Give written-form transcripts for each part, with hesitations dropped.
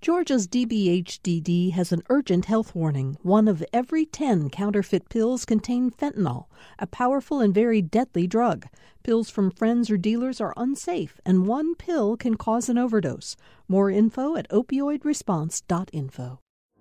Georgia's DBHDD has an urgent health warning. 1 of every 10 counterfeit pills contain fentanyl, a powerful and very deadly drug. Pills from friends or dealers are unsafe, and 1 pill can cause an overdose. More info at opioidresponse.info.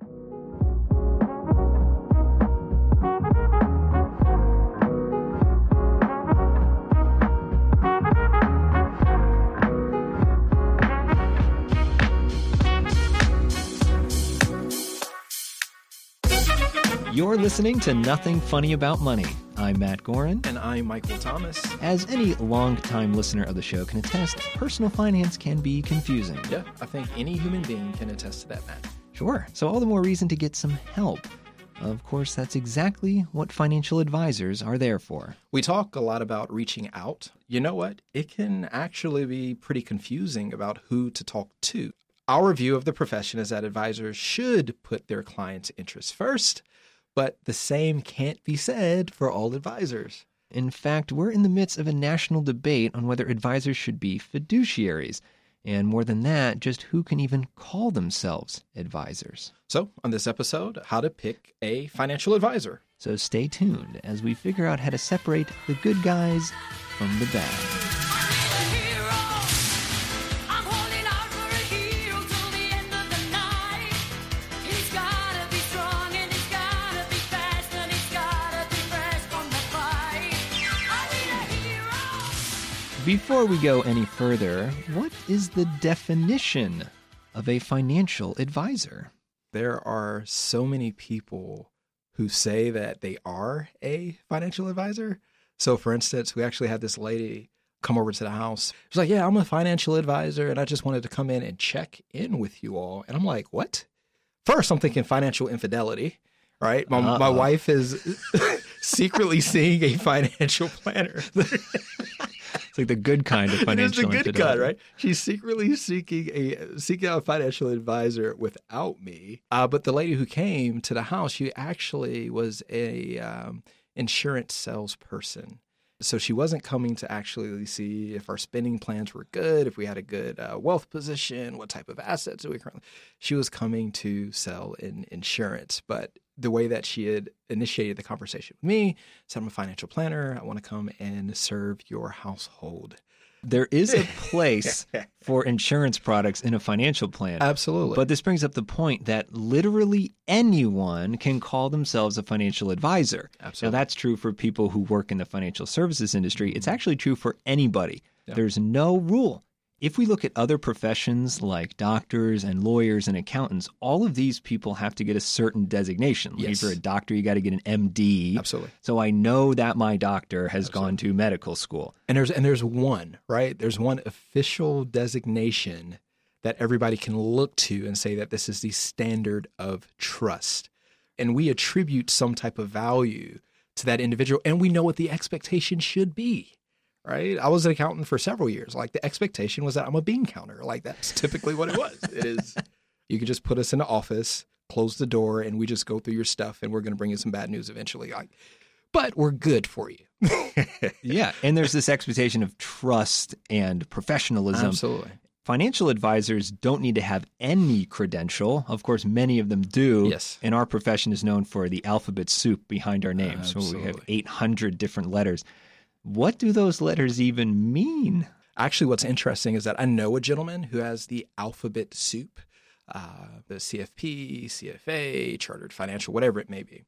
You're listening to Nothing Funny About Money. I'm Matt Gorin. And I'm Michael Thomas. As any longtime listener of the show can attest, personal finance can be confusing. Yeah, I think any human being can attest to that, Matt. Sure. So all the more reason to get some help. Of course, that's exactly what financial advisors are there for. We talk a lot about reaching out. You know what? It can actually be pretty confusing about who to talk to. Our view of the profession is that advisors should put their clients' interests first, but the same can't be said for all advisors. In fact, we're in the midst of a national debate on whether advisors should be fiduciaries. And more than that, just who can even call themselves advisors. So, on this episode, how to pick a financial advisor. So stay tuned as we figure out how to separate the good guys from the bad. Before we go any further, what is the definition of a financial advisor? There are so many people who say that they are a financial advisor. So, for instance, we actually had this lady come over to the house. She's like, yeah, I'm a financial advisor, and I just wanted to come in and check in with you all. And I'm like, what? First, I'm thinking financial infidelity, right? My wife is secretly seeing a financial planner. It's like the good kind of financial infidelity. It is the good infidelity. kind, right? She's secretly seeking out a financial advisor without me. But the lady who came to the house, she actually was a insurance salesperson. So she wasn't coming to actually see if our spending plans were good, if we had a good wealth position, what type of assets do we currently. She was coming to sell insurance, but the way that she had initiated the conversation with me, said, I'm a financial planner. I want to come and serve your household. There is a place for insurance products in a financial plan. Absolutely. But this brings up the point that literally anyone can call themselves a financial advisor. Absolutely. Now, that's true for people who work in the financial services industry. It's actually true for anybody. Yeah. There's no rule. If we look at other professions like doctors and lawyers and accountants, all of these people have to get a certain designation. Like Yes. if you're a doctor, you got to get an MD. Absolutely. So I know that my doctor has gone to medical school. And there's one, right? There's one official designation that everybody can look to and say that this is the standard of trust. And we attribute some type of value to that individual, and we know what the expectation should be. Right? I was an accountant for several years. Like, the expectation was that I'm a bean counter. Like, that's typically what it was. It is, you could just put us in the office, close the door, and we just go through your stuff, and we're going to bring you some bad news eventually. Like, but we're good for you. Yeah. And there's this expectation of trust and professionalism. Absolutely. Financial advisors don't need to have any credential. Of course, many of them do. Yes. And our profession is known for the alphabet soup behind our name. So we have 800 different letters. What do those letters even mean? Actually, what's interesting is that I know a gentleman who has the alphabet soup, the CFP, CFA, Chartered Financial, whatever it may be.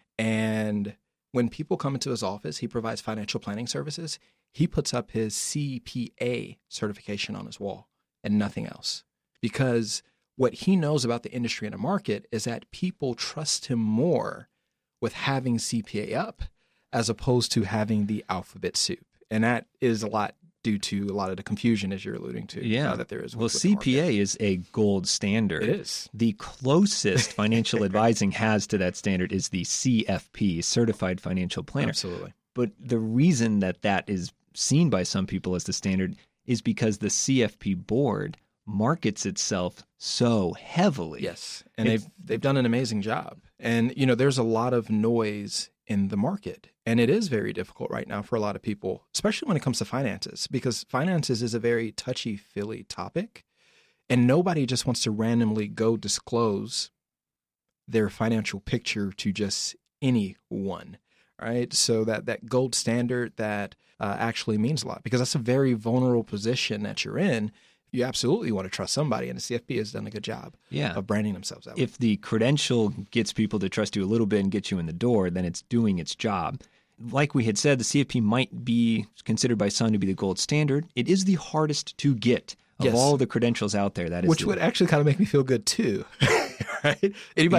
And when people come into his office, he provides financial planning services. He puts up his CPA certification on his wall and nothing else. Because what he knows about the industry and the market is that people trust him more with having CPA up as opposed to having the alphabet soup. And that is a lot due to a lot of the confusion, as you're alluding to. Yeah. That there is. Well, with the CPA market. is a gold standard. It is. The closest financial advising has to that standard is the CFP, Certified Financial Planner. Absolutely. But the reason that that is seen by some people as the standard is because the CFP board markets itself so heavily. Yes. And they've done an amazing job. And, you know, there's a lot of noise in the market. And it is very difficult right now for a lot of people, especially when it comes to finances, because finances is a very touchy-feely topic. And nobody just wants to randomly go disclose their financial picture to just anyone, right? So that gold standard that actually means a lot, because that's a very vulnerable position that you're in. You absolutely want to trust somebody, and the CFP has done a good job of branding themselves that way. If the credential gets people to trust you a little bit and get you in the door, then it's doing its job. Like we had said, the CFP might be considered by some to be the gold standard. It is the hardest to get of all the credentials out there. That is, which would actually kind of make me feel good too, right?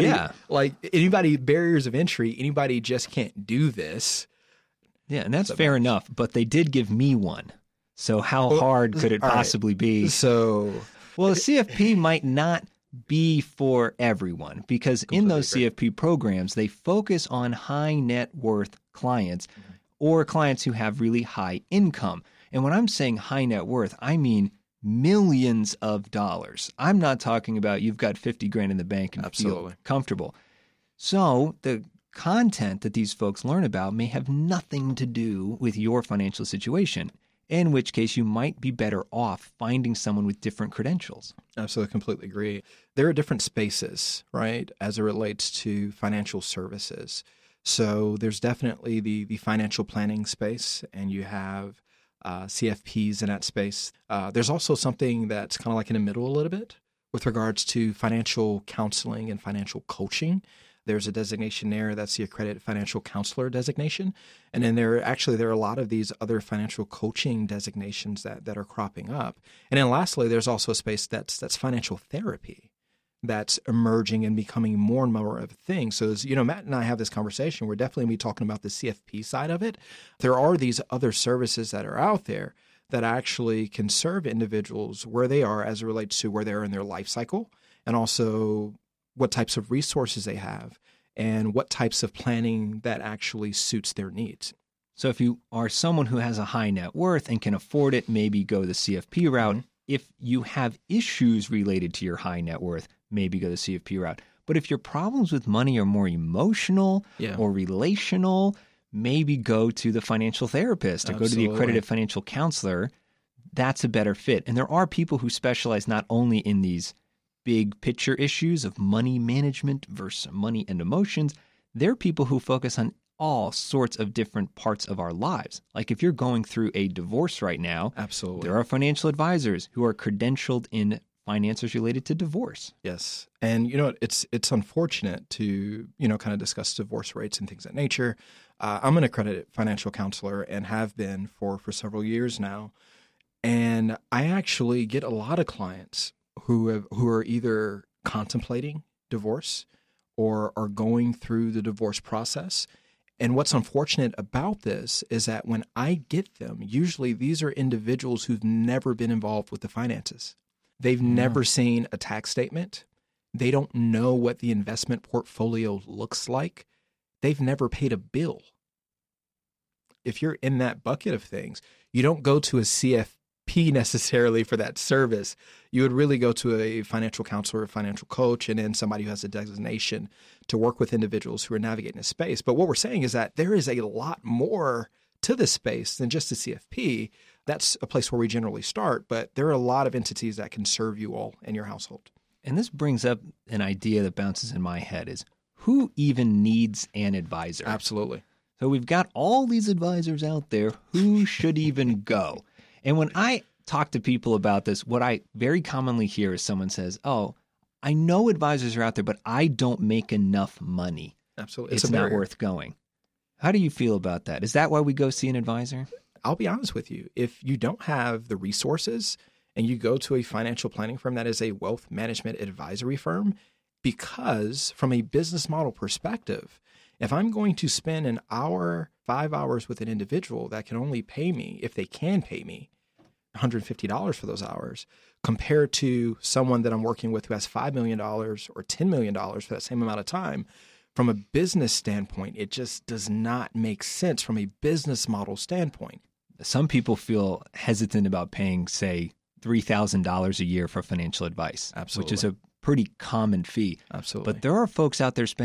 Anybody barriers of entry, anybody just can't do this. Yeah, and that's fair enough. But they did give me one. So how hard could it possibly be? So, well, the CFP might not be for everyone, because in those CFP programs, they focus on high net worth clients or clients who have really high income. And when I'm saying high net worth, I mean millions of dollars. I'm not talking about you've got 50 grand in the bank and feel comfortable. So the content that these folks learn about may have nothing to do with your financial situation, in which case you might be better off finding someone with different credentials. Absolutely, completely agree. There are different spaces, right, as it relates to financial services. So there's definitely the financial planning space, and you have CFPs in that space. There's also something that's kind of like in the middle a little bit with regards to financial counseling and financial coaching. There's a designation there that's the accredited financial counselor designation. And then there are a lot of these other financial coaching designations that are cropping up. And then lastly, there's also a space that's financial therapy that's emerging and becoming more and more of a thing. So as Matt and I have this conversation, we're definitely going to be talking about the CFP side of it. There are these other services that are out there that actually can serve individuals where they are as it relates to where they are in their life cycle, and also what types of resources they have and what types of planning that actually suits their needs. So if you are someone who has a high net worth and can afford it, maybe go the CFP route. Mm-hmm. If you have issues related to your high net worth, maybe go the CFP route. But if your problems with money are more emotional or relational, maybe go to the financial therapist or go to the accredited financial counselor. That's a better fit. And there are people who specialize not only in these big picture issues of money management versus money and emotions. There are people who focus on all sorts of different parts of our lives. Like if you're going through a divorce right now, there are financial advisors who are credentialed in finances related to divorce. Yes. And it's unfortunate to, kind of discuss divorce rates and things of that nature. I'm an accredited financial counselor and have been for several years now. And I actually get a lot of clients who are either contemplating divorce or are going through the divorce process. And what's unfortunate about this is that when I get them, usually these are individuals who've never been involved with the finances. They've never seen a tax statement. They don't know what the investment portfolio looks like. They've never paid a bill. If you're in that bucket of things, you don't go to a CFP necessarily for that service. You would really go to a financial counselor, a financial coach, and then somebody who has a designation to work with individuals who are navigating this space. But what we're saying is that there is a lot more to this space than just the CFP. That's a place where we generally start, but there are a lot of entities that can serve you all in your household. And this brings up an idea that bounces in my head is, who even needs an advisor? Absolutely. So we've got all these advisors out there. Who should even go? And when I talk to people about this, what I very commonly hear is someone says, oh, I know advisors are out there, but I don't make enough money. Absolutely. It's not worth going. How do you feel about that? Is that why we go see an advisor? I'll be honest with you. If you don't have the resources and you go to a financial planning firm that is a wealth management advisory firm, because from a business model perspective, if I'm going to spend an hour, 5 hours with an individual that can only pay me, if they can pay me, $150 for those hours, compared to someone that I'm working with who has $5 million or $10 million for that same amount of time, from a business standpoint, it just does not make sense from a business model standpoint. Some people feel hesitant about paying, say, $3,000 a year for financial advice, Absolutely. Which is a pretty common fee. Absolutely. But there are folks out there spending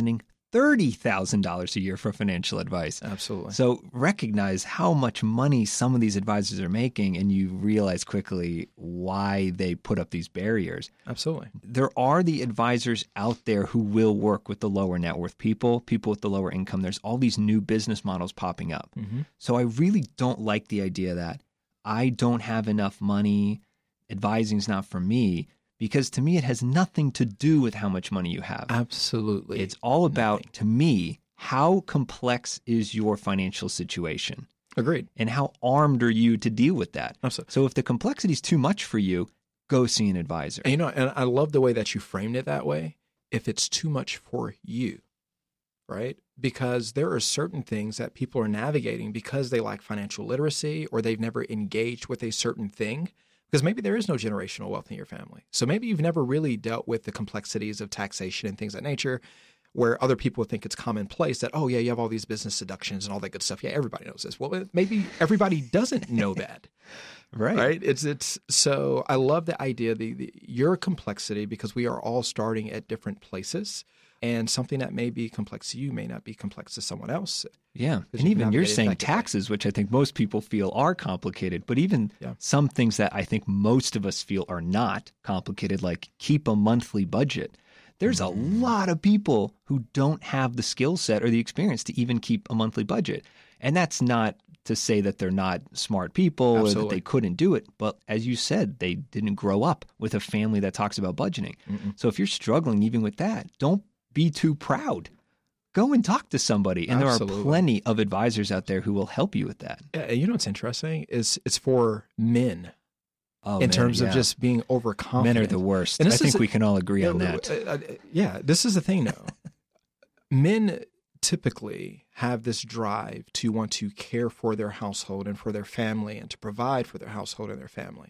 $30,000 a year for financial advice. Absolutely. So recognize how much money some of these advisors are making, and you realize quickly why they put up these barriers. Absolutely. There are the advisors out there who will work with the lower net worth people with the lower income. There's all these new business models popping up. Mm-hmm. So I really don't like the idea that I don't have enough money, advising's not for me. Because to me, it has nothing to do with how much money you have. Absolutely. It's all about, to me, how complex is your financial situation? Agreed. And how armed are you to deal with that? Absolutely. So if the complexity is too much for you, go see an advisor. And, and I love the way that you framed it that way. If it's too much for you, right? Because there are certain things that people are navigating because they lack financial literacy or they've never engaged with a certain thing. Because maybe there is no generational wealth in your family. So maybe you've never really dealt with the complexities of taxation and things of that nature, where other people think it's commonplace that, oh, yeah, you have all these business deductions and all that good stuff. Yeah, everybody knows this. Well, maybe everybody doesn't know that. Right? It's so I love the idea, your complexity, because we are all starting at different places. And something that may be complex to you may not be complex to someone else. Yeah. And even you're saying taxes, which I think most people feel are complicated, but even some things that I think most of us feel are not complicated, like keep a monthly budget. There's a lot of people who don't have the skill set or the experience to even keep a monthly budget. And that's not to say that they're not smart people or that they couldn't do it. But as you said, they didn't grow up with a family that talks about budgeting. So if you're struggling even with that, don't be too proud. Go and talk to somebody. And there are plenty of advisors out there who will help you with that. Yeah, you know what's interesting is it's for men. In terms of just being overconfident. Men are the worst. And I think we can all agree on that. Yeah, this is the thing, though. Men typically have this drive to want to care for their household and for their family and to provide for their household and their family.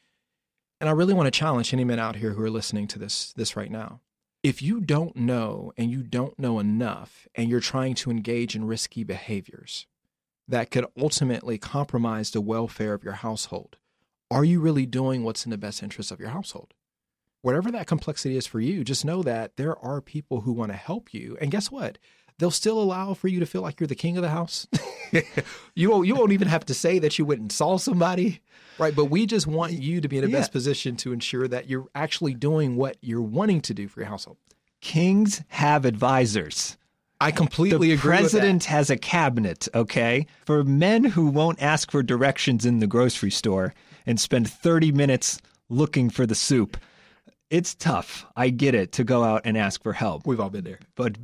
And I really want to challenge any men out here who are listening to this right now. If you don't know and you don't know enough and you're trying to engage in risky behaviors that could ultimately compromise the welfare of your household, are you really doing what's in the best interest of your household? Whatever that complexity is for you, just know that there are people who want to help you. And guess what? They'll still allow for you to feel like you're the king of the house. You won't even have to say that you went and saw somebody, right? But we just want you to be in the best position to ensure that you're actually doing what you're wanting to do for your household. Kings have advisors. I completely agree with that. The president has a cabinet, okay? For men who won't ask for directions in the grocery store and spend 30 minutes looking for the soup, it's tough. I get it, to go out and ask for help. We've all been there. But,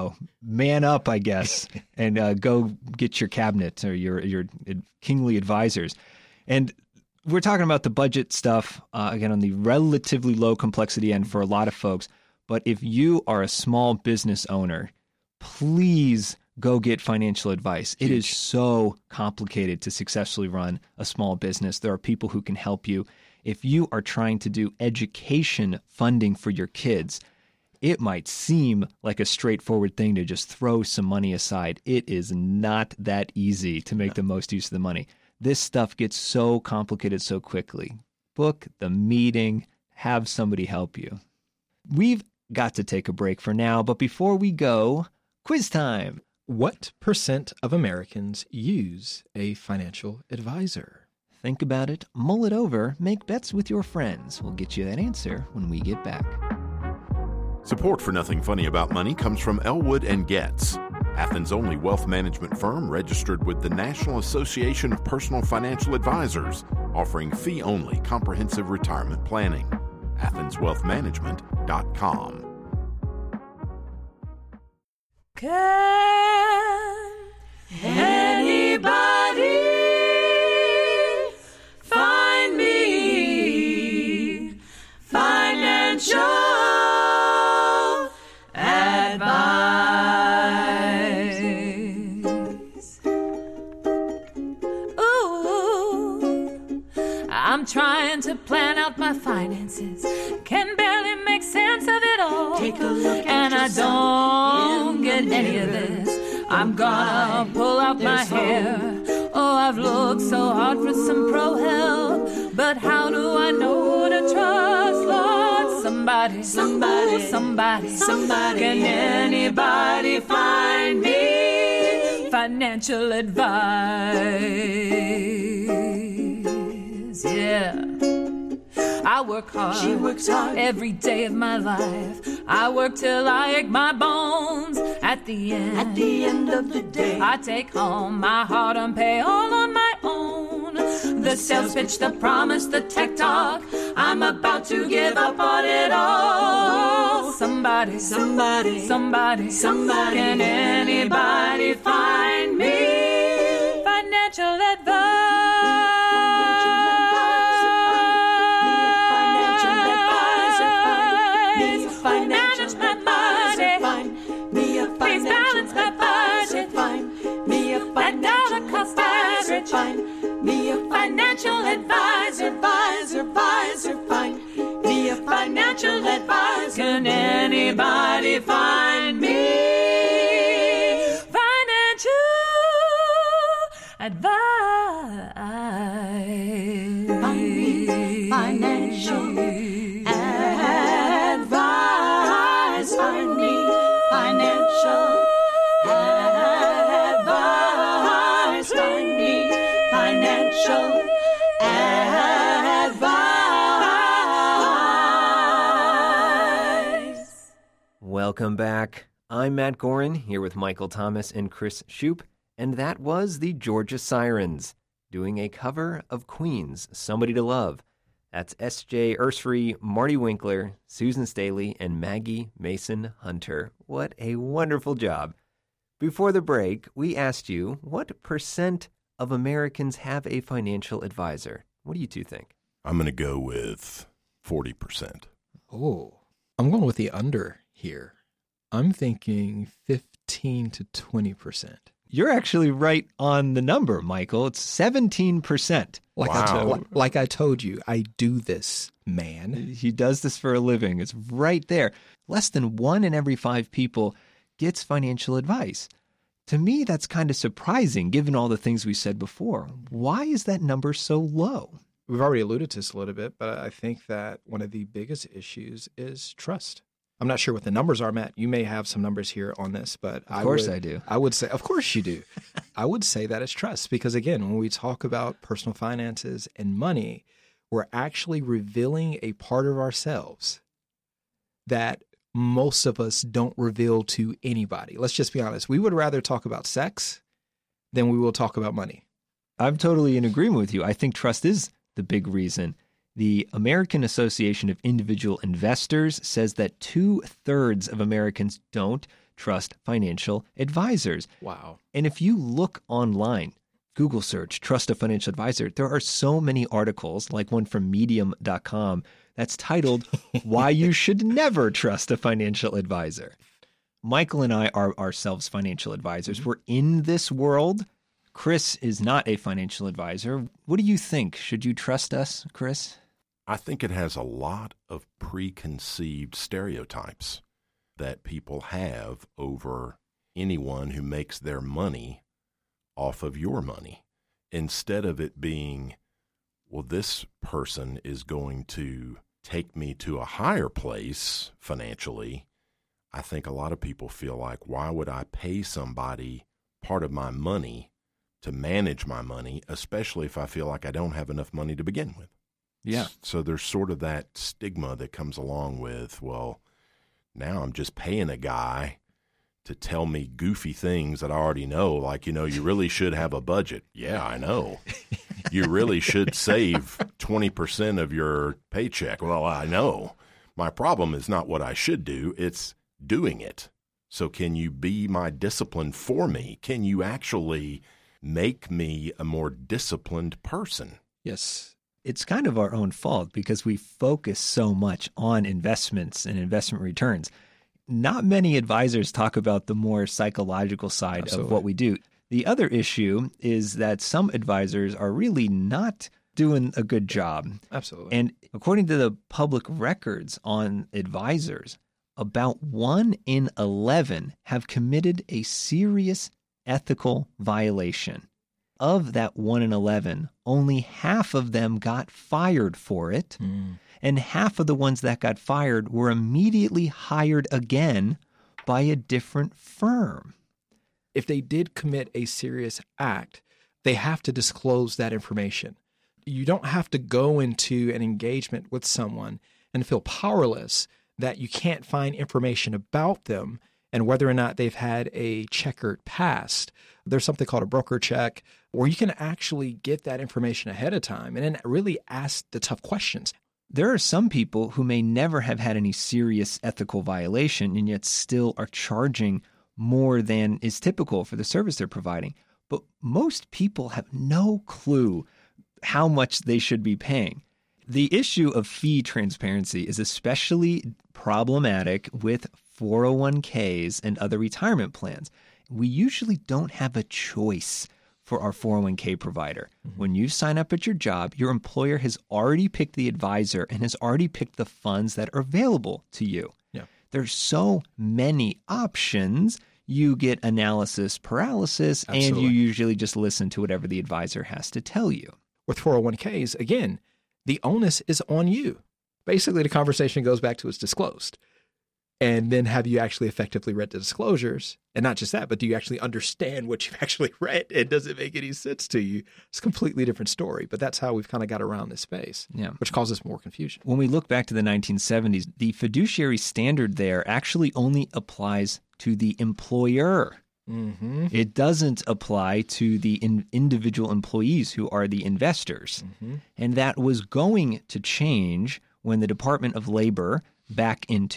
man up, I guess, and go get your cabinet or your kingly advisors. And we're talking about the budget stuff, again, on the relatively low complexity end for a lot of folks. But if you are a small business owner, please go get financial advice. It is so complicated to successfully run a small business. There are people who can help you. If you are trying to do education funding for your kids, it might seem like a straightforward thing to just throw some money aside. It is not that easy to make the most use of the money. This stuff gets so complicated so quickly. Book the meeting. Have somebody help you. We've got to take a break for now, but before we go, quiz time. What % of Americans use a financial advisor? Think about it, mull it over, make bets with your friends. We'll get you that answer when we get back. Support for Nothing Funny About Money comes from Elwood & Getz, Athens' only wealth management firm registered with the National Association of Personal Financial Advisors, offering fee-only comprehensive retirement planning. AthensWealthManagement.com. Can anybody find me financial advice? Ooh, I'm trying to plan out my finances, can barely make sense of it all. Take a look at and I don't get any of this. I'm gonna pull out my hair. Oh, I've looked so hard for some pro help, but how do I know who to trust, Lord? Somebody Somebody, somebody, somebody, somebody. Can anybody find me financial advice? Yeah. I work hard. She works hard every day of my life. I work till I ache my bones. At the end of the day, I take home my hard-earned pay all on my own. The sales pitch, the promise, the tech talk. I'm about to give up on it all. Somebody, somebody, somebody, somebody. Can anybody find me financial advice? Find me a financial advisor, advisor, find me a financial advisor. Can anybody find me financial advice? Find me financial advice. Find me financial advice. Find me financial advice. Welcome back. I'm Matt Gorin, here with Michael Thomas and Chris Shoup, and that was the Georgia Sirens doing a cover of Queen's Somebody to Love. That's S.J. Ursary, Marty Winkler, Susan Staley, and Maggie Mason Hunter. What a wonderful job. Before the break, we asked you, what percent of Americans have a financial advisor? What do you two think? I'm going to go with 40%. Oh, I'm going with the under here. I'm thinking 15 to 20%. You're actually right on the number, Michael. It's 17%. Like I told you, I do this, man. He does this for a living. It's right there. Less than 1 in every 5 people gets financial advice. To me, that's kind of surprising, given all the things we said before. Why is that number so low? We've already alluded to this a little bit, but I think that one of the biggest issues is trust. I'm not sure what the numbers are, Matt. You may have some numbers here on this, but Of course I do. I would say, of course you do. I would say that it's trust because, again, when we talk about personal finances and money, we're actually revealing a part of ourselves that most of us don't reveal to anybody. Let's just be honest. We would rather talk about sex than we will talk about money. I'm totally in agreement with you. I think trust is the big reason. The American Association of Individual Investors says that 2/3 of Americans don't trust financial advisors. Wow. And if you look online, Google search, trust a financial advisor, there are so many articles, like one from medium.com, that's titled, Why You Should Never Trust a Financial Advisor. Michael and I are ourselves financial advisors. We're in this world. Chris is not a financial advisor. What do you think? Should you trust us, Chris? I think it has a lot of preconceived stereotypes that people have over anyone who makes their money off of your money. Instead of it being, well, this person is going to take me to a higher place financially, I think a lot of people feel like, why would I pay somebody part of my money to manage my money, especially if I feel like I don't have enough money to begin with? Yeah. So there's sort of that stigma that comes along with, well, now I'm just paying a guy to tell me goofy things that I already know, like, you really should have a budget. Yeah, I know. You really should save 20% of your paycheck. Well, I know. My problem is not what I should do, it's doing it. So can you be my discipline for me? Can you actually make me a more disciplined person? Yes. It's kind of our own fault because we focus so much on investments and investment returns. Not many advisors talk about the more psychological side Absolutely. of what we do. The other issue is that some advisors are really not doing a good job. Absolutely. And according to the public records on advisors, about 1 in 11 have committed a serious ethical violation. Of that 1 in 11, only half of them got fired for it. And half of the ones that got fired were immediately hired again by a different firm. If they did commit a serious act, they have to disclose that information. You don't have to go into an engagement with someone and feel powerless that you can't find information about them and whether or not they've had a checkered past. There's something called a broker check where you can actually get that information ahead of time and then really ask the tough questions. There are some people who may never have had any serious ethical violation and yet still are charging more than is typical for the service they're providing. But most people have no clue how much they should be paying. The issue of fee transparency is especially problematic with 401ks and other retirement plans. We usually don't have a choice for our 401k provider. When you sign up at your job, your employer has already picked the advisor and has already picked the funds that are available to you. Yeah. There's so many options. You get analysis paralysis, Absolutely. and you usually just listen to whatever the advisor has to tell you. With 401ks, again, the onus is on you. Basically, the conversation goes back to it's disclosed. And then have you actually effectively read the disclosures? And not just that, but do you actually understand what you've actually read? And does it make any sense to you? It's a completely different story. But that's how we've kind of got around this space, which causes more confusion. When we look back to the 1970s, the fiduciary standard there actually only applies to the employer. Mm-hmm. It doesn't apply to the individual employees who are the investors. Mm-hmm. And that was going to change when the Department of Labor back in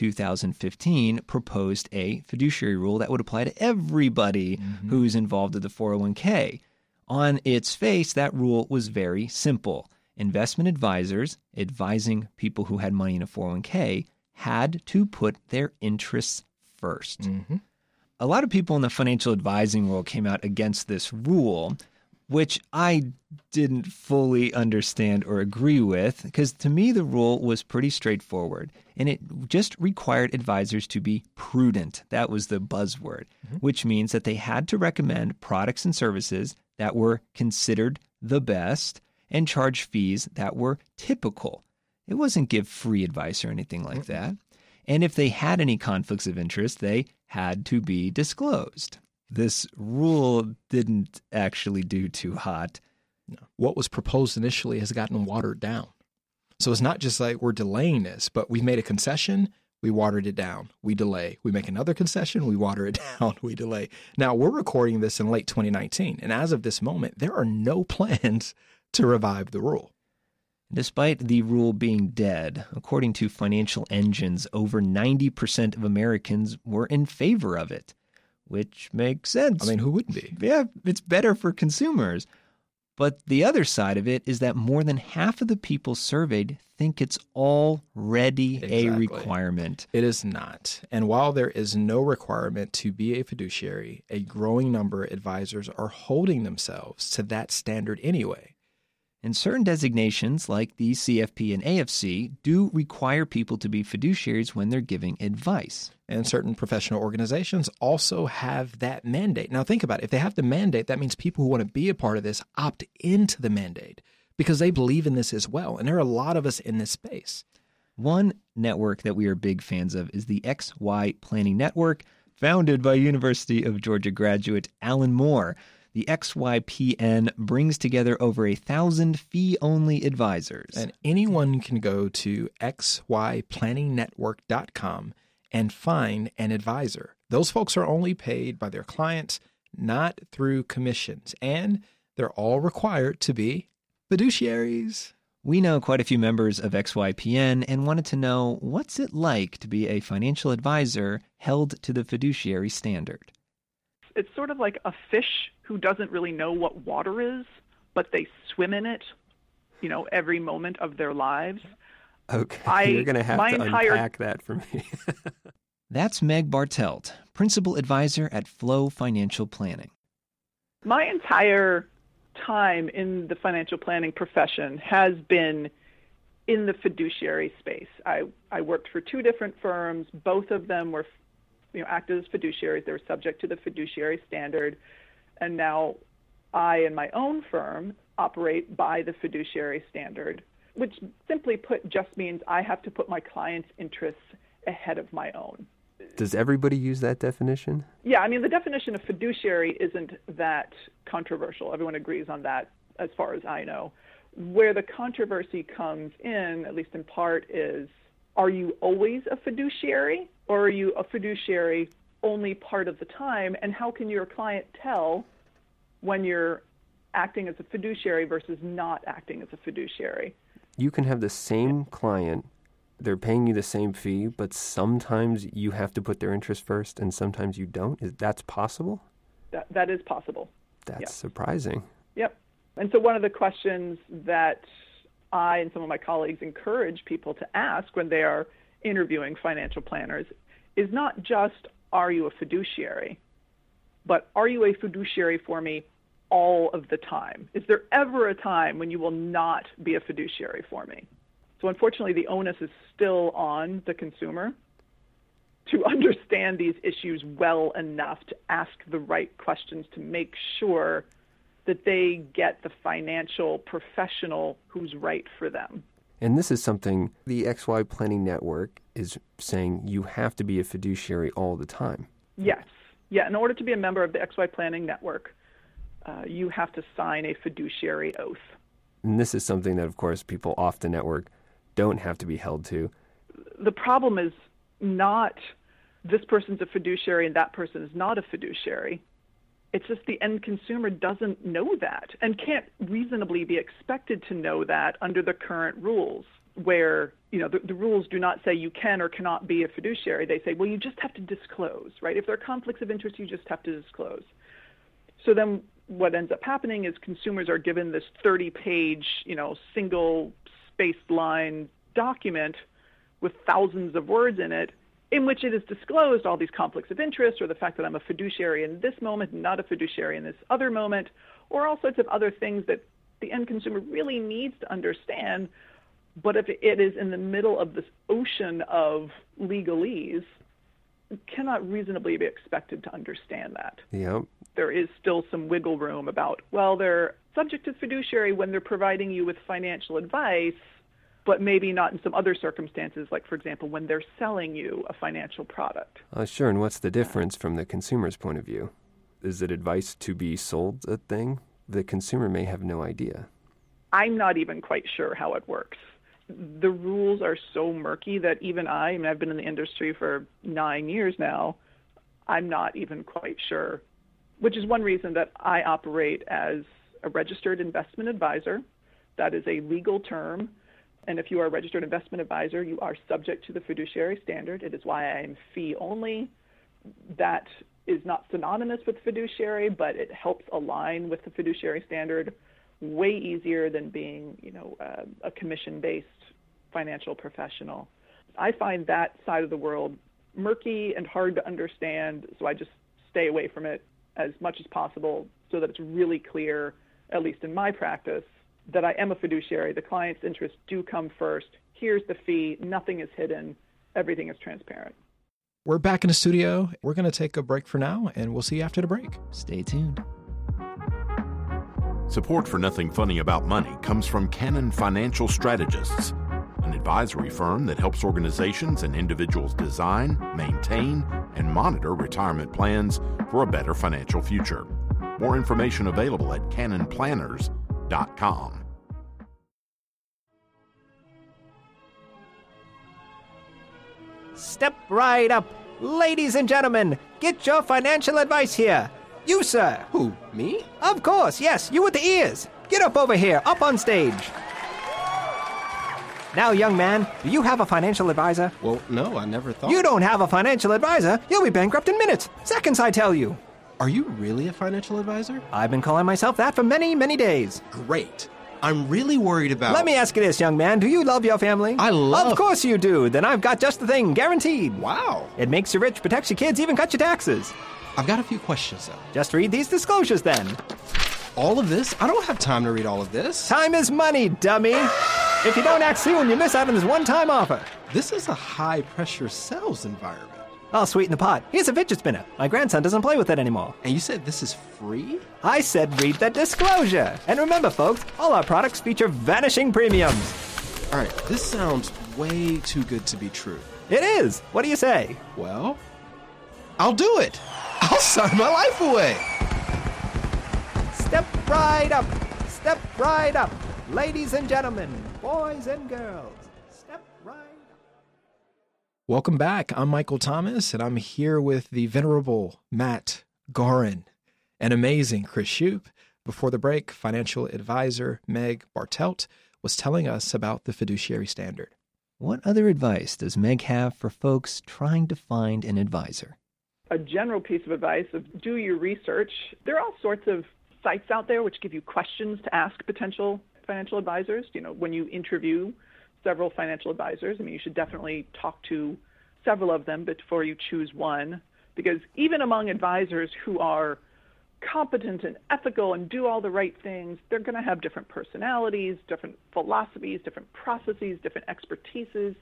2015 proposed a fiduciary rule that would apply to everybody who's involved with the 401k. On its face, that rule was very simple. Investment advisors advising people who had money in a 401k had to put their interests first. Mm-hmm. A lot of people in the financial advising world came out against this rule, which I didn't fully understand or agree with, because to me the rule was pretty straightforward, and it just required advisors to be prudent. That was the buzzword, which means that they had to recommend products and services that were considered the best and charge fees that were typical. It wasn't give free advice or anything like that. And if they had any conflicts of interest, they had to be disclosed. This rule didn't actually do too hot. No. What was proposed initially has gotten watered down. So it's not just like we're delaying this, but we made a concession, we watered it down, we delay. We make another concession, we water it down, we delay. Now, we're recording this in late 2019, and as of this moment, there are no plans to revive the rule. Despite the rule being dead, according to Financial Engines, over 90% of Americans were in favor of it, which makes sense. I mean, who wouldn't be? Yeah, it's better for consumers. But the other side of it is that more than half of the people surveyed think it's already a requirement. It is not. And while there is no requirement to be a fiduciary, a growing number of advisors are holding themselves to that standard anyway. And certain designations, like the CFP and AFC, do require people to be fiduciaries when they're giving advice. And certain professional organizations also have that mandate. Now, think about it. If they have the mandate, that means people who want to be a part of this opt into the mandate because they believe in this as well. And there are a lot of us in this space. One network that we are big fans of is the XY Planning Network, founded by University of Georgia graduate Alan Moore. The XYPN brings together over 1,000 fee-only advisors. And anyone can go to xyplanningnetwork.com and find an advisor. Those folks are only paid by their clients, not through commissions. And they're all required to be fiduciaries. We know quite a few members of XYPN and wanted to know, what's it like to be a financial advisor held to the fiduciary standard? It's sort of like a fish who doesn't really know what water is, but they swim in it, every moment of their lives. Okay, you're going to have to unpack that for me. That's Meg Bartelt, Principal Advisor at Flow Financial Planning. My entire time in the financial planning profession has been in the fiduciary space. I worked for two different firms. Both of them were acted as fiduciaries. They were subject to the fiduciary standard. And now I and my own firm operate by the fiduciary standard. which simply put just means I have to put my client's interests ahead of my own. Does everybody use that definition? Yeah, I mean, the definition of fiduciary isn't that controversial. Everyone agrees on that as far as I know. Where the controversy comes in, at least in part, is are you always a fiduciary, or are you a fiduciary only part of the time? And how can your client tell when you're acting as a fiduciary versus not acting as a fiduciary? You can have the same client, they're paying you the same fee, but sometimes you have to put their interest first and sometimes you don't. That's possible? That is possible. That's surprising. Yep. And so one of the questions that I and some of my colleagues encourage people to ask when they are interviewing financial planners is not just, are you a fiduciary, but are you a fiduciary for me all of the time? Is there ever a time when you will not be a fiduciary for me? So unfortunately, the onus is still on the consumer to understand these issues well enough to ask the right questions to make sure that they get the financial professional who's right for them. And this is something the XY Planning Network is saying you have to be a fiduciary all the time. Yes. Yeah, in order to be a member of the XY Planning Network, you have to sign a fiduciary oath. And this is something that, of course, people off the network don't have to be held to. The problem is not this person's a fiduciary and that person is not a fiduciary. It's just the end consumer doesn't know that and can't reasonably be expected to know that under the current rules, where the rules do not say you can or cannot be a fiduciary. They say, well, you just have to disclose, right? If there are conflicts of interest, you just have to disclose. So then what ends up happening is consumers are given this 30-page, single-spaced line document with thousands of words in it, in which it is disclosed all these conflicts of interest, or the fact that I'm a fiduciary in this moment, not a fiduciary in this other moment, or all sorts of other things that the end consumer really needs to understand. But if it is in the middle of this ocean of legalese, it cannot reasonably be expected to understand that. Yep. There is still some wiggle room about, well, they're subject to fiduciary when they're providing you with financial advice, but maybe not in some other circumstances, like, for example, when they're selling you a financial product. Sure, and what's the difference from the consumer's point of view? Is it advice to be sold a thing? The consumer may have no idea. I'm not even quite sure how it works. The rules are so murky that even I've been in the industry for 9 years now, I'm not even quite sure, which is one reason that I operate as a registered investment advisor. That is a legal term. And if you are a registered investment advisor, you are subject to the fiduciary standard. It is why I am fee only. That is not synonymous with fiduciary, but it helps align with the fiduciary standard way easier than being, a commission-based financial professional. I find that side of the world murky and hard to understand, so I just stay away from it as much as possible so that it's really clear, at least in my practice, that I am a fiduciary. The client's interests do come first. Here's the fee. Nothing is hidden. Everything is transparent. We're back in the studio. We're going to take a break for now, and we'll see you after the break. Stay tuned. Support for Nothing Funny About Money comes from Cannon Financial Strategists, an advisory firm that helps organizations and individuals design, maintain, and monitor retirement plans for a better financial future. More information available at cannonplanners.com. Step right up. Ladies and gentlemen, get your financial advice here. You, sir. Who, me? Of course, yes, you with the ears. Get up over here, up on stage. Now, young man, do you have a financial advisor? Well, no, I never thought. You don't have a financial advisor? You'll be bankrupt in minutes. Seconds, I tell you. Are you really a financial advisor? I've been calling myself that for many, many days. Great. I'm really worried about... Let me ask you this, young man. Do you love your family? I love... Of course you do. Then I've got just the thing, guaranteed. Wow. It makes you rich, protects your kids, even cuts your taxes. I've got a few questions, though. Just read these disclosures, then. All of this? I don't have time to read all of this. Time is money, dummy. If you don't act soon, you miss out on this one-time offer. This is a high-pressure sales environment. I'll sweeten the pot. Here's a fidget spinner. My grandson doesn't play with it anymore. And you said this is free? I said read the disclosure. And remember, folks, all our products feature vanishing premiums. All right, this sounds way too good to be true. It is. What do you say? Well, I'll do it. I'll sign my life away. Step right up. Step right up. Ladies and gentlemen, boys and girls, step right up. Welcome back. I'm Michael Thomas, and I'm here with the venerable Matt Garin and amazing Chris Shoup. Before the break, financial advisor Meg Bartelt was telling us about the fiduciary standard. What other advice does Meg have for folks trying to find an advisor? A general piece of advice of do your research. There are all sorts of sites out there which give you questions to ask potential financial advisors. You know, when you interview several financial advisors, I mean, you should definitely talk to several of them before you choose one, because even among advisors who are competent and ethical and do all the right things, they're going to have different personalities, different philosophies, different processes, different expertises,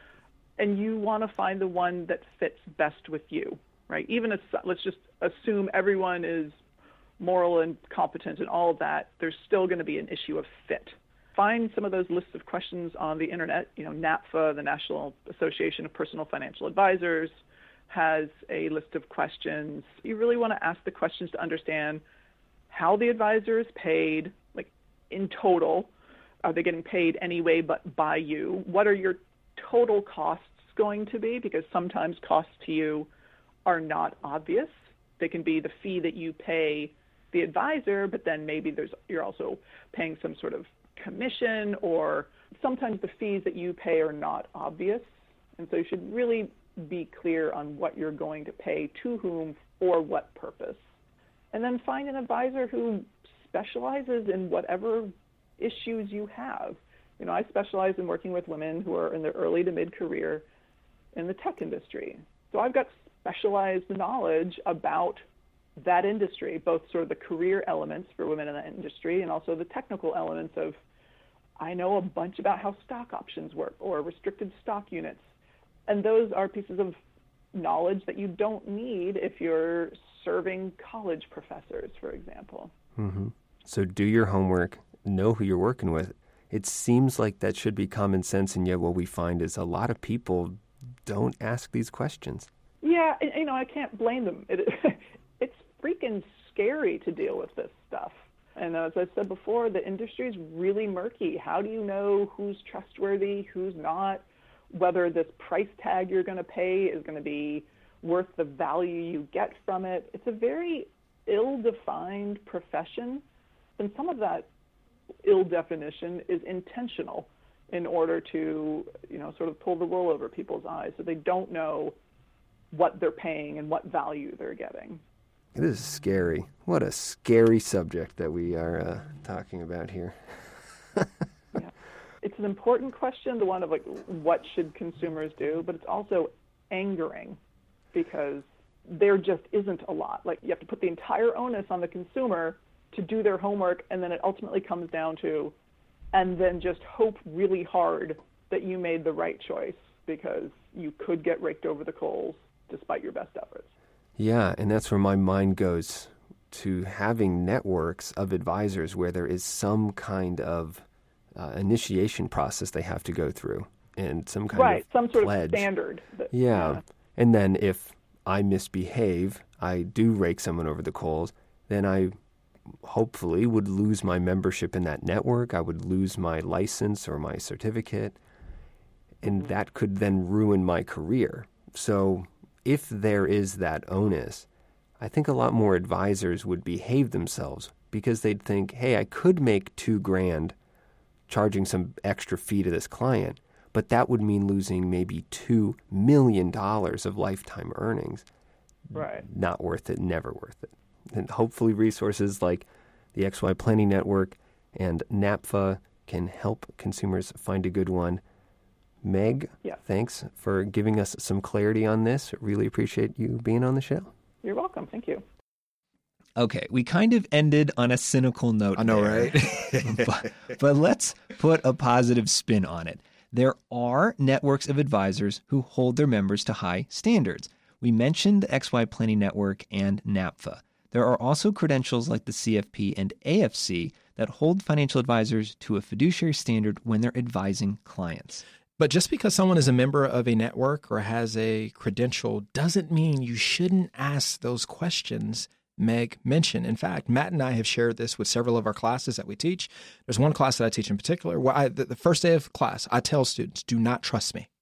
and you want to find the one that fits best with you, right? Even if, let's just assume everyone is moral and competent and all of that, there's still going to be an issue of fit. Find some of those lists of questions on the internet. You know, NAPFA, the National Association of Personal Financial Advisors, has a list of questions. You really want to ask the questions to understand how the advisor is paid, like in total. Are they getting paid anyway but by you? What are your total costs going to be? Because sometimes costs to you are not obvious. They can be the fee that you pay the advisor, but then maybe you're also paying some sort of commission, or sometimes the fees that you pay are not obvious. And so you should really be clear on what you're going to pay to whom for what purpose. And then find an advisor who specializes in whatever issues you have. You know, I specialize in working with women who are in their early to mid-career in the tech industry. So I've got specialized knowledge about that industry, both sort of the career elements for women in that industry and also the technical elements of, I know a bunch about how stock options work or restricted stock units. And those are pieces of knowledge that you don't need if you're serving college professors, for example. Mm-hmm. So do your homework, know who you're working with. It seems like that should be common sense, and yet what we find is a lot of people don't ask these questions. Yeah, and, you know, I can't blame them. It's freaking scary to deal with this stuff. And as I said before, the industry is really murky. How do you know who's trustworthy, who's not? Whether this price tag you're going to pay is going to be worth the value you get from it. It's a very ill-defined profession, and some of that ill definition is intentional in order to, you know, sort of pull the wool over people's eyes so they don't know what they're paying and what value they're getting. It is scary. What a scary subject that we are talking about here. Yeah. It's an important question, the one of like, what should consumers do? But it's also angering because there just isn't a lot. Like, you have to put the entire onus on the consumer to do their homework, and then it ultimately comes down to, and then just hope really hard that you made the right choice, because you could get raked over the coals despite your best efforts. Yeah, and that's where my mind goes to having networks of advisors where there is some kind of initiation process they have to go through and some kind of some sort pledge. Of standard. Yeah. And then if I misbehave, I do rake someone over the coals, then I hopefully would lose my membership in that network. I would lose my license or my certificate, and that could then ruin my career. So if there is that onus, I think a lot more advisors would behave themselves because they'd think, hey, I could make $2,000 charging some extra fee to this client, but that would mean losing maybe $2 million of lifetime earnings. Right. Not worth it, never worth it. And hopefully resources like the XY Planning Network and NAPFA can help consumers find a good one. Meg, Thanks for giving us some clarity on this. Really appreciate you being on the show. You're welcome. Thank you. Okay, we kind of ended on a cynical note. I know, there. right? but let's put a positive spin on it. There are networks of advisors who hold their members to high standards. We mentioned the XY Planning Network and NAPFA. There are also credentials like the CFP and AFC that hold financial advisors to a fiduciary standard when they're advising clients. But just because someone is a member of a network or has a credential doesn't mean you shouldn't ask those questions Meg mentioned. In fact, Matt and I have shared this with several of our classes that we teach. There's one class that I teach in particular where the first day of class, I tell students, do not trust me.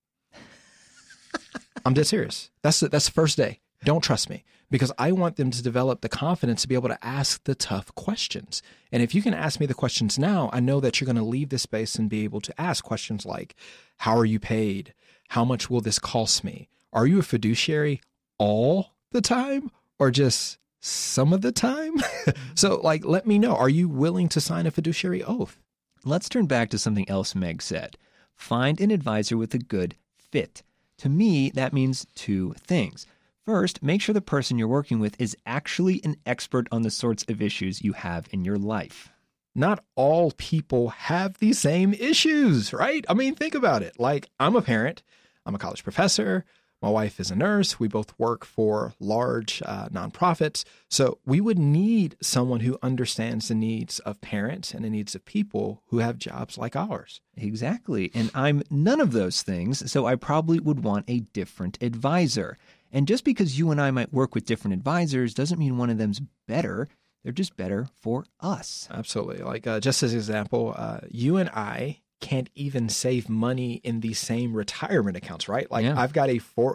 I'm dead serious. That's the first day. Don't trust me, because I want them to develop the confidence to be able to ask the tough questions. And if you can ask me the questions now, I know that you're going to leave this space and be able to ask questions like, how are you paid? How much will this cost me? Are you a fiduciary all the time or just some of the time? So let me know. Are you willing to sign a fiduciary oath? Let's turn back to something else Meg said. Find an advisor with a good fit. To me, that means two things. First, make sure the person you're working with is actually an expert on the sorts of issues you have in your life. Not all people have the same issues, right? I mean, think about it. I'm a parent. I'm a college professor. My wife is a nurse. We both work for large nonprofits. So we would need someone who understands the needs of parents and the needs of people who have jobs like ours. Exactly. And I'm none of those things, so I probably would want a different advisor. And just because you and I might work with different advisors doesn't mean one of them's better. They're just better for us. Absolutely. Just as an example, you and I can't even save money in the same retirement accounts, right? I've got a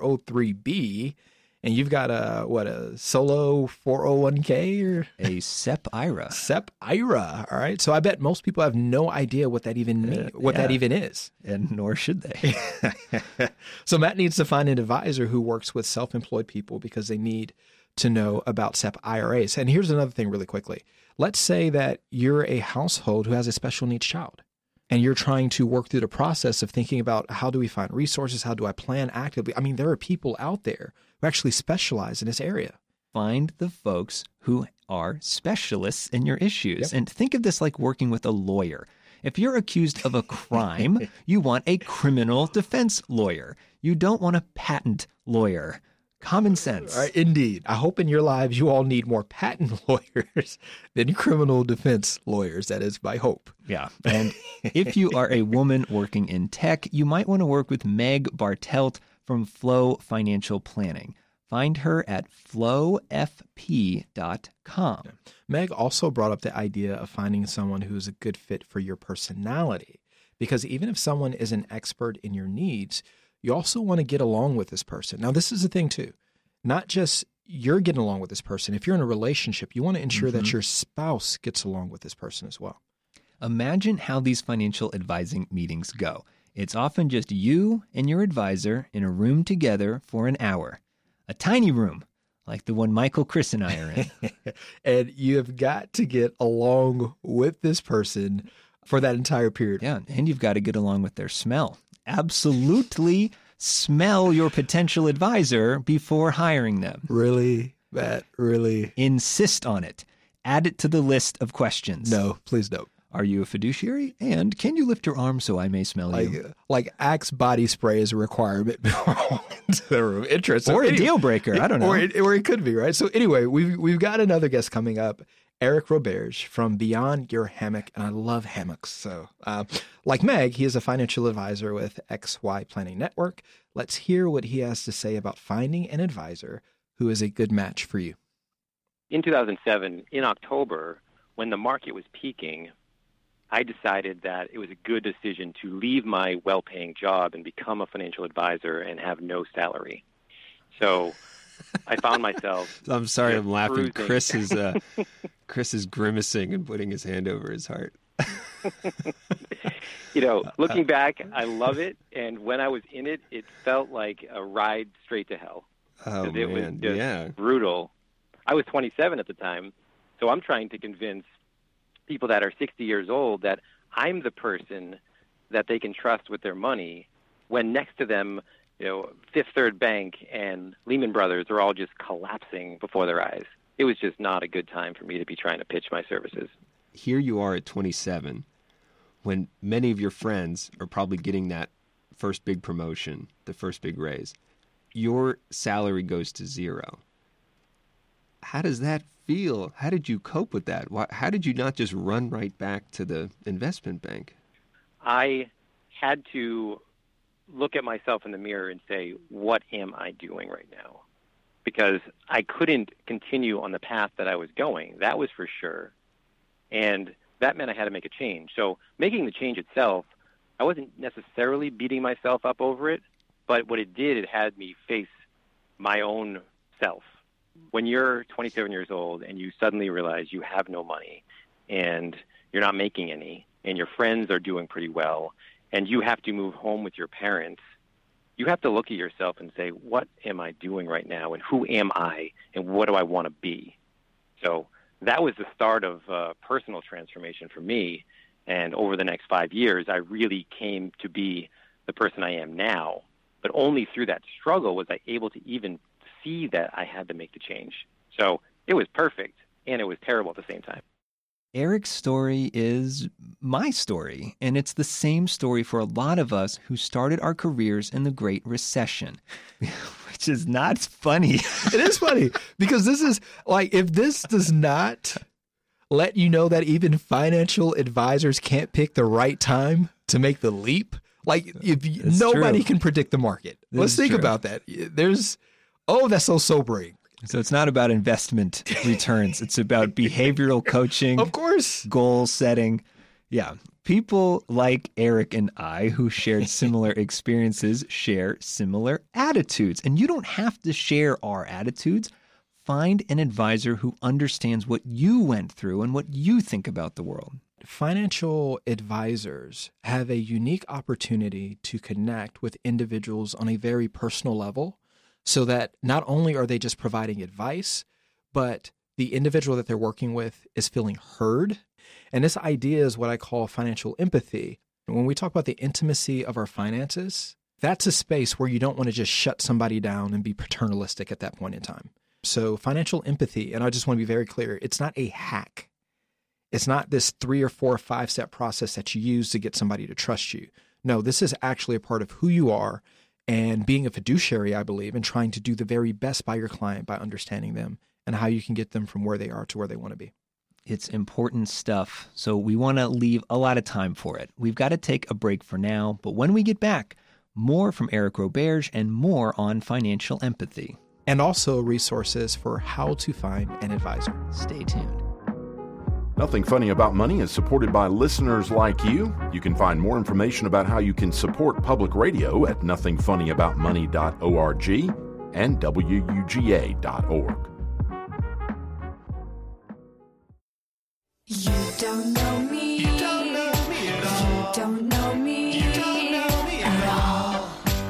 403B and you've got a solo 401k or a SEP IRA. SEP IRA. All right. So I bet most people have no idea what that even means, that even is. And nor should they. So Matt needs to find an advisor who works with self-employed people because they need to know about SEP IRAs. And here's another thing really quickly. Let's say that you're a household who has a special needs child. And you're trying to work through the process of thinking about how do we find resources? How do I plan actively? I mean, there are people out there who actually specialize in this area. Find the folks who are specialists in your issues. Yep. And think of this like working with a lawyer. If you're accused of a crime, you want a criminal defense lawyer. You don't want a patent lawyer. Common sense. All right, indeed. I hope in your lives you all need more patent lawyers than criminal defense lawyers. That is my hope. Yeah. And if you are a woman working in tech, you might want to work with Meg Bartelt from Flow Financial Planning. Find her at flowfp.com. Meg also brought up the idea of finding someone who is a good fit for your personality. Because even if someone is an expert in your needs, you also want to get along with this person. Now, this is the thing, too. Not just you're getting along with this person. If you're in a relationship, you want to ensure that your spouse gets along with this person as well. Imagine how these financial advising meetings go. It's often just you and your advisor in a room together for an hour. A tiny room, like the one Michael, Chris, and I are in. And you have got to get along with this person for that entire period. Yeah, and you've got to get along with their smell. Absolutely smell your potential advisor before hiring them. Really, Matt? Really? Insist on it. Add it to the list of questions. No, please don't. Are you a fiduciary? And can you lift your arm so I may smell you? Like Axe body spray is a requirement before into the room. Interesting. Or a deal breaker. I don't know. Or it could be, right? So anyway, we've got another guest coming up. Eric Roberge from Beyond Your Hammock, and I love hammocks. So like Meg, he is a financial advisor with XY Planning Network. Let's hear what he has to say about finding an advisor who is a good match for you. In 2007, in October, when the market was peaking, I decided that it was a good decision to leave my well-paying job and become a financial advisor and have no salary. So I found myself. I'm sorry, I'm laughing. Cruising. Chris is grimacing and putting his hand over his heart. Looking back, I love it. And when I was in it, it felt like a ride straight to hell. Oh, man. It was just brutal. I was 27 at the time, so I'm trying to convince people that are 60 years old that I'm the person that they can trust with their money when next to them, Fifth Third Bank and Lehman Brothers are all just collapsing before their eyes. It was just not a good time for me to be trying to pitch my services. Here you are at 27 when many of your friends are probably getting that first big promotion, the first big raise. Your salary goes to zero. How does that feel? How did you cope with that? How did you not just run right back to the investment bank? I had to look at myself in the mirror and say, what am I doing right now? Because I couldn't continue on the path that I was going. That was for sure. And that meant I had to make a change. So making the change itself, I wasn't necessarily beating myself up over it, but what it did, it had me face my own self. When you're 27 years old and you suddenly realize you have no money and you're not making any and your friends are doing pretty well and you have to move home with your parents, you have to look at yourself and say, what am I doing right now and who am I and what do I want to be? So that was the start of personal transformation for me. And over the next 5 years, I really came to be the person I am now. But only through that struggle was I able to even see that I had to make the change. So it was perfect, and it was terrible at the same time. Eric's story is my story, and it's the same story for a lot of us who started our careers in the Great Recession, which is not funny. It is funny because this is like, if this does not let you know that even financial advisors can't pick the right time to make the leap, like if nobody can predict the market. Let's think about that. That's so sobering. So it's not about investment returns. It's about behavioral coaching. Of course. Goal setting. Yeah. People like Eric and I who shared similar experiences share similar attitudes. And you don't have to share our attitudes. Find an advisor who understands what you went through and what you think about the world. Financial advisors have a unique opportunity to connect with individuals on a very personal level, so that not only are they just providing advice, but the individual that they're working with is feeling heard. And this idea is what I call financial empathy. When we talk about the intimacy of our finances, that's a space where you don't want to just shut somebody down and be paternalistic at that point in time. So financial empathy, and I just want to be very clear, it's not a hack. It's not this 3 or 4 or 5-step process that you use to get somebody to trust you. No, this is actually a part of who you are and being a fiduciary, I believe, and trying to do the very best by your client by understanding them and how you can get them from where they are to where they want to be. It's important stuff, so we want to leave a lot of time for it. We've got to take a break for now, but when we get back, more from Eric Roberge and more on financial empathy. And also resources for how to find an advisor. Stay tuned. Nothing Funny About Money is supported by listeners like you. You can find more information about how you can support public radio at nothingfunnyaboutmoney.org and wuga.org. You don't know me. You don't know me at all. You don't know me. You don't know me at all.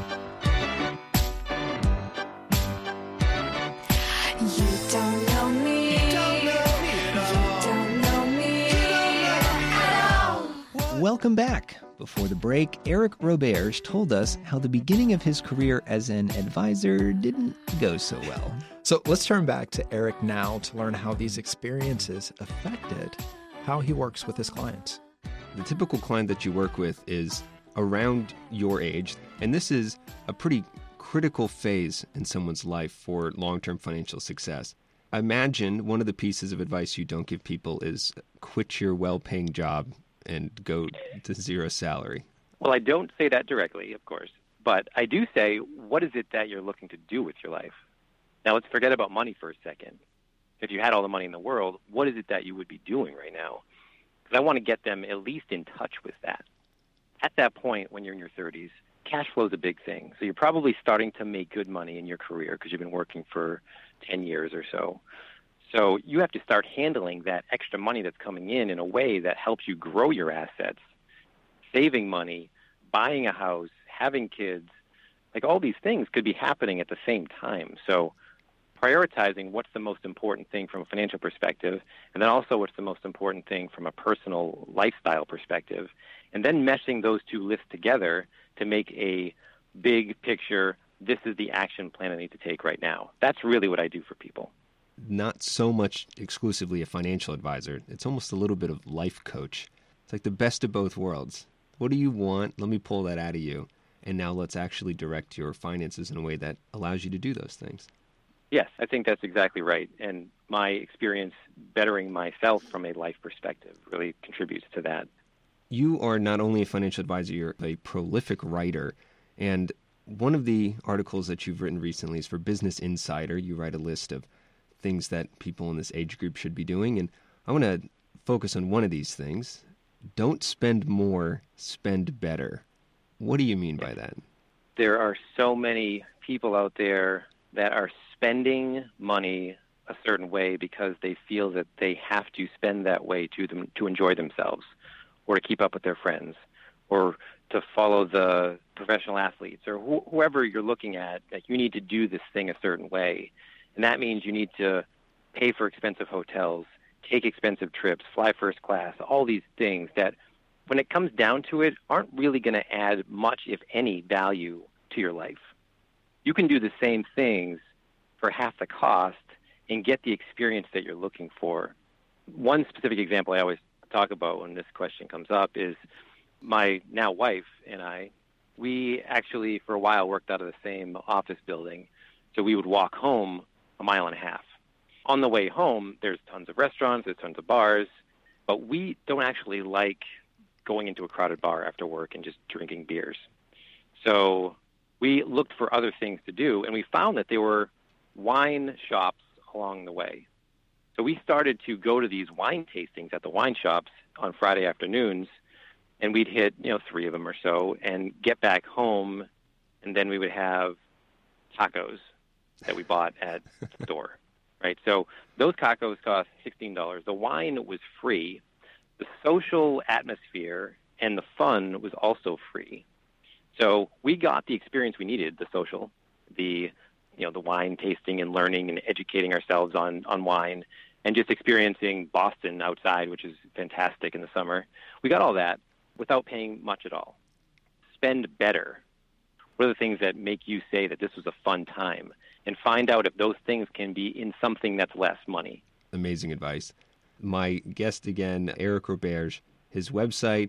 You don't know me. You don't know me at all. You don't know me at all. Welcome back. Before the break, Eric Roberge told us how the beginning of his career as an advisor didn't go so well. So let's turn back to Eric now to learn how these experiences affected how he works with his clients. The typical client that you work with is around your age, and this is a pretty critical phase in someone's life for long-term financial success. I imagine one of the pieces of advice you don't give people is quit your well-paying job and go to zero salary. Well, I don't say that directly, of course, but I do say, what is it that you're looking to do with your life? Now, let's forget about money for a second. If you had all the money in the world, what is it that you would be doing right now? Because I want to get them at least in touch with that. At that point, when you're in your 30s, cash flow is a big thing. So you're probably starting to make good money in your career because you've been working for 10 years or so. So you have to start handling that extra money that's coming in a way that helps you grow your assets, saving money, buying a house, having kids. Like all these things could be happening at the same time. So prioritizing what's the most important thing from a financial perspective, and then also what's the most important thing from a personal lifestyle perspective, and then meshing those two lists together to make a big picture, this is the action plan I need to take right now. That's really what I do for people. Not so much exclusively a financial advisor. It's almost a little bit of life coach. It's like the best of both worlds. What do you want? Let me pull that out of you. And now let's actually direct your finances in a way that allows you to do those things. Yes, I think that's exactly right. And my experience bettering myself from a life perspective really contributes to that. You are not only a financial advisor, you're a prolific writer. And one of the articles that you've written recently is for Business Insider. You write a list of things that people in this age group should be doing. And I want to focus on one of these things. Don't spend more, spend better. What do you mean by that? There are so many people out there that are spending money a certain way because they feel that they have to spend that way to enjoy themselves, or to keep up with their friends, or to follow the professional athletes, or whoever you're looking at, that you need to do this thing a certain way. And that means you need to pay for expensive hotels, take expensive trips, fly first class, all these things that, when it comes down to it, aren't really going to add much, if any, value to your life. You can do the same things for half the cost and get the experience that you're looking for. One specific example I always talk about when this question comes up is my now wife and I. We actually, for a while, worked out of the same office building, so we would walk home a mile and a half. On the way home, there's tons of restaurants, there's tons of bars, but we don't actually like going into a crowded bar after work and just drinking beers. So we looked for other things to do, and we found that there were wine shops along the way. So we started to go to these wine tastings at the wine shops on Friday afternoons, and we'd hit, 3 of them or so, and get back home, and then we would have tacos that we bought at the store, right? So those tacos cost $16. The wine was free. The social atmosphere and the fun was also free. So we got the experience we needed, the social, the wine tasting and learning and educating ourselves on wine, and just experiencing Boston outside, which is fantastic in the summer. We got all that without paying much at all. Spend better. What are the things that make you say that this was a fun time? And find out if those things can be in something that's less money. Amazing advice. My guest again, Eric Roberge, his website,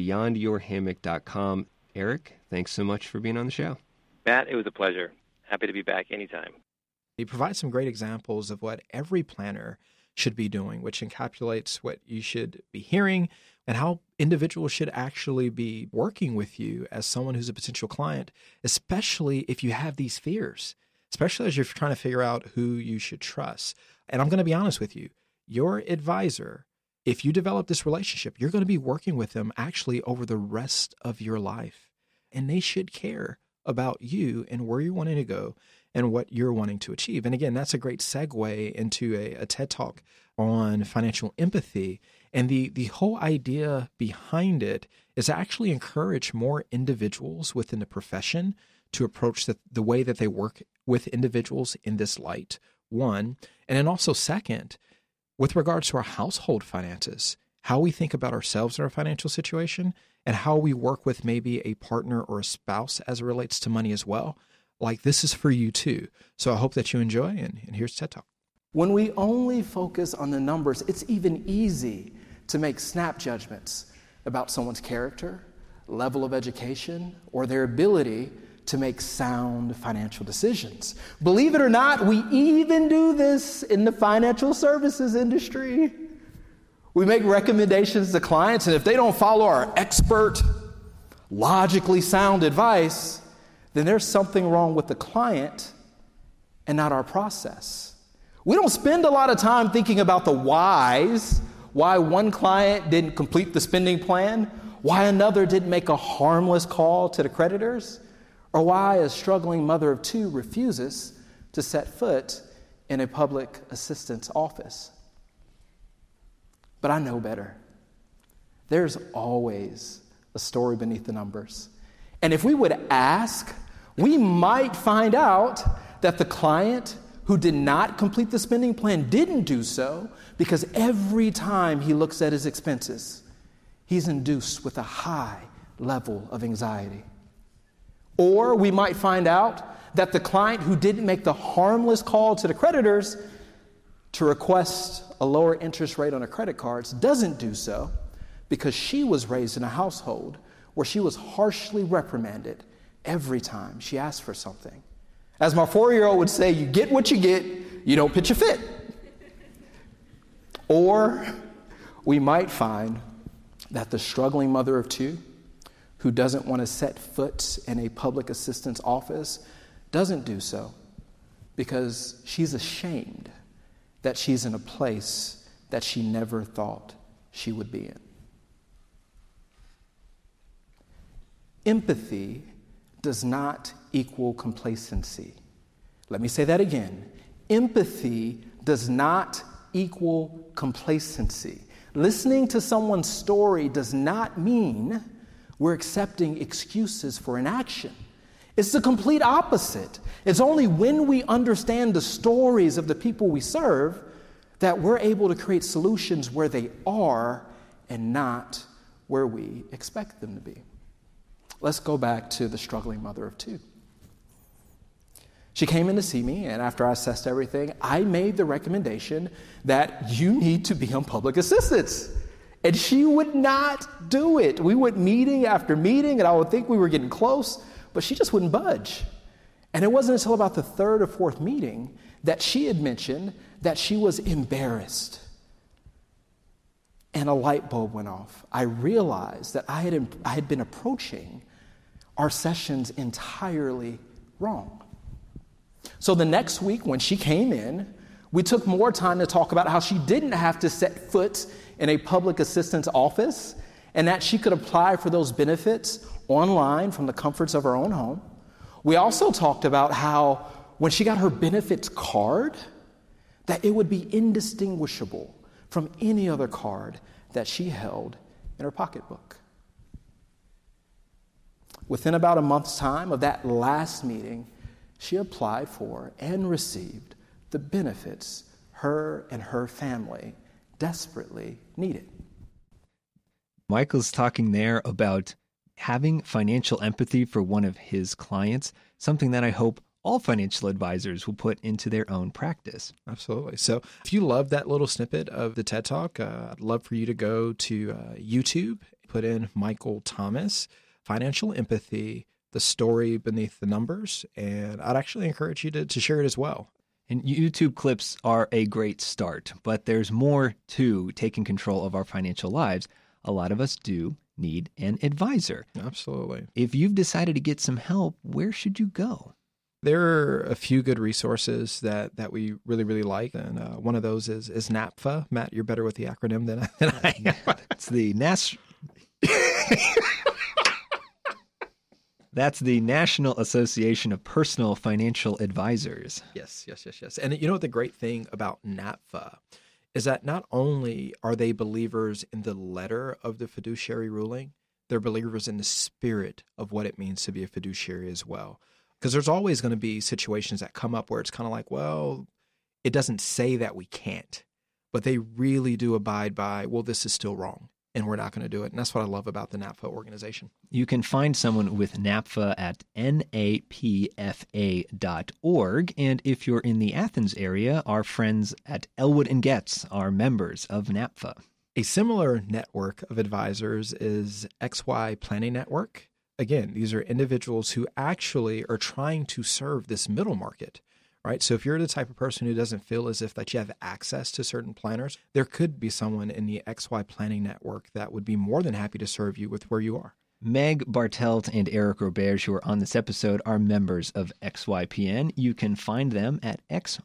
beyondyourhammock.com. Eric, thanks so much for being on the show. Matt, it was a pleasure. Happy to be back anytime. He provides some great examples of what every planner should be doing, which encapsulates what you should be hearing and how individuals should actually be working with you as someone who's a potential client, especially if you have these fears, especially as you're trying to figure out who you should trust. And I'm going to be honest with you. Your advisor, if you develop this relationship, you're going to be working with them actually over the rest of your life. And they should care about you and where you're wanting to go and what you're wanting to achieve. And again, that's a great segue into a TED Talk on financial empathy. And the whole idea behind it is to actually encourage more individuals within the profession to approach the way that they work with individuals in this light, one. And then also second, with regards to our household finances, how we think about ourselves and our financial situation, and how we work with maybe a partner or a spouse as it relates to money as well. Like, this is for you too. So I hope that you enjoy, and here's TED Talk. When we only focus on the numbers, it's even easy to make snap judgments about someone's character, level of education, or their ability to make sound financial decisions. Believe it or not, we even do this in the financial services industry. We make recommendations to clients, and if they don't follow our expert, logically sound advice, then there's something wrong with the client and not our process. We don't spend a lot of time thinking about the whys, why one client didn't complete the spending plan, why another didn't make a harmless call to the creditors, or why a struggling mother of 2 refuses to set foot in a public assistance office. But I know better. There's always a story beneath the numbers. And if we would ask, we might find out that the client who did not complete the spending plan didn't do so because every time he looks at his expenses, he's induced with a high level of anxiety. Or we might find out that the client who didn't make the harmless call to the creditors to request a lower interest rate on her credit cards doesn't do so because she was raised in a household where she was harshly reprimanded every time she asked for something. As my 4-year-old would say, you get what you get, you don't pitch a fit. Or we might find that the struggling mother of two who doesn't want to set foot in a public assistance office doesn't do so because she's ashamed that she's in a place that she never thought she would be in. Empathy does not equal complacency. Let me say that again. Empathy does not equal complacency. Listening to someone's story does not mean we're accepting excuses for inaction. It's the complete opposite. It's only when we understand the stories of the people we serve that we're able to create solutions where they are and not where we expect them to be. Let's go back to the struggling mother of two. She came in to see me, and after I assessed everything, I made the recommendation that you need to be on public assistance. And she would not do it. We went meeting after meeting, and I would think we were getting close, but she just wouldn't budge. And it wasn't until about the third or fourth meeting that she had mentioned that she was embarrassed. And a light bulb went off. I realized that I had been approaching our sessions entirely wrong. So the next week when she came in, we took more time to talk about how she didn't have to set foot in a public assistance office and that she could apply for those benefits online from the comforts of her own home. We also talked about how when she got her benefits card, that it would be indistinguishable from any other card that she held in her pocketbook. Within about a month's time of that last meeting, she applied for and received the benefits her and her family desperately needed. Michael's talking there about having financial empathy for one of his clients, something that I hope all financial advisors will put into their own practice. Absolutely. So if you love that little snippet of the TED Talk, I'd love for you to go to YouTube, put in Michael Thomas, Financial Empathy, the story beneath the numbers, and I'd actually encourage you to share it as well. And YouTube clips are a great start, but there's more to taking control of our financial lives. A lot of us do need an advisor. Absolutely. If you've decided to get some help, where should you go? There are a few good resources that we really, really like, and one of those is NAPFA. Matt, you're better with the acronym than I am. It's the That's the National Association of Personal Financial Advisors. Yes. And you know what the great thing about NAPFA is that not only are they believers in the letter of the fiduciary ruling, they're believers in the spirit of what it means to be a fiduciary as well. Because there's always going to be situations that come up where it's kind of like, well, it doesn't say that we can't, but they really do abide by, well, this is still wrong, and we're not going to do it. And that's what I love about the NAPFA organization. You can find someone with NAPFA at napfa.org. And if you're in the Athens area, our friends at Elwood and Getz are members of NAPFA. A similar network of advisors is XY Planning Network. Again, these are individuals who actually are trying to serve this middle market, right? So if you're the type of person who doesn't feel as if that you have access to certain planners, there could be someone in the XY Planning Network that would be more than happy to serve you with where you are. Meg Bartelt and Eric Roberge, who are on this episode, are members of XYPN. You can find them at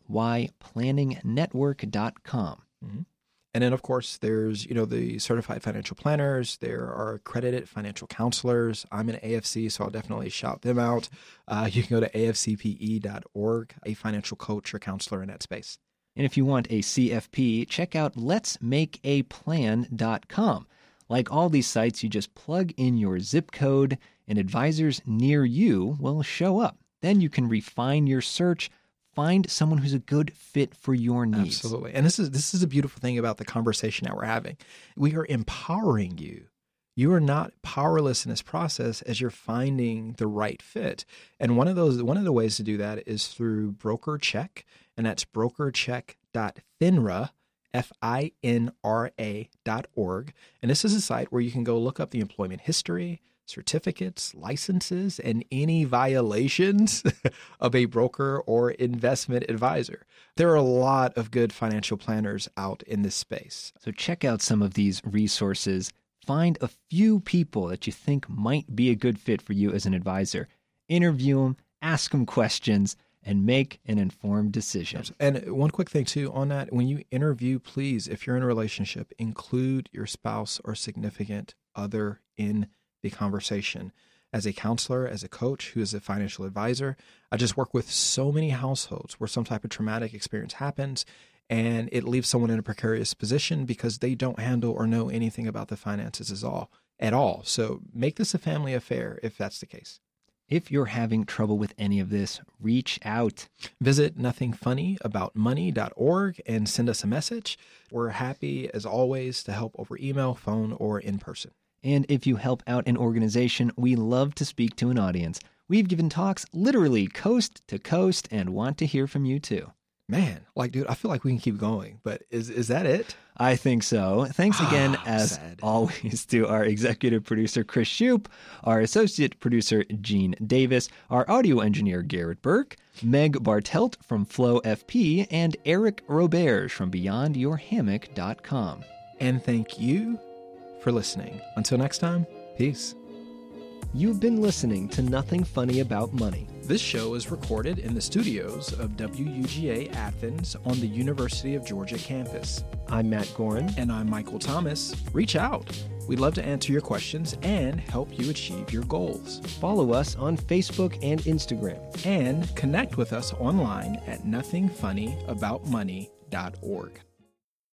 xyplanningnetwork.com. Mm-hmm. And then, of course, there's, the certified financial planners. There are accredited financial counselors. I'm in AFC, so I'll definitely shout them out. You can go to afcpe.org, a financial coach or counselor in that space. And if you want a CFP, check out letsmakeaplan.com. Like all these sites, you just plug in your zip code, and advisors near you will show up. Then you can refine your search, find someone who's a good fit for your needs. Absolutely. And this is a beautiful thing about the conversation that we're having. We are empowering you. You are not powerless in this process as you're finding the right fit. And one of the ways to do that is through BrokerCheck, and that's brokercheck.finra, FINRA.org. And this is a site where you can go look up the employment history, certificates, licenses, and any violations of a broker or investment advisor. There are a lot of good financial planners out in this space. So check out some of these resources. Find a few people that you think might be a good fit for you as an advisor. Interview them, ask them questions, and make an informed decision. And one quick thing, too, on that, when you interview, please, if you're in a relationship, include your spouse or significant other in the conversation. As a counselor, as a coach who is a financial advisor, I just work with so many households where some type of traumatic experience happens and it leaves someone in a precarious position because they don't handle or know anything about the finances at all. So make this a family affair if that's the case. If you're having trouble with any of this, reach out. Visit nothingfunnyaboutmoney.org and send us a message. We're happy, as always, to help over email, phone, or in person. And if you help out an organization, we love to speak to an audience. We've given talks literally coast to coast and want to hear from you too. Man, dude, I feel like we can keep going, but is that it? I think so. Thanks again, as always, to our executive producer, Chris Shoup, our associate producer, Gene Davis, our audio engineer, Garrett Burke, Meg Bartelt from Flow FP, and Eric Roberge from BeyondYourHammock.com. And thank you for listening. Until next time, peace. You've been listening to Nothing Funny About Money. This show is recorded in the studios of WUGA Athens on the University of Georgia campus. I'm Matt Gorin. And I'm Michael Thomas. Reach out. We'd love to answer your questions and help you achieve your goals. Follow us on Facebook and Instagram. And connect with us online at nothingfunnyaboutmoney.org.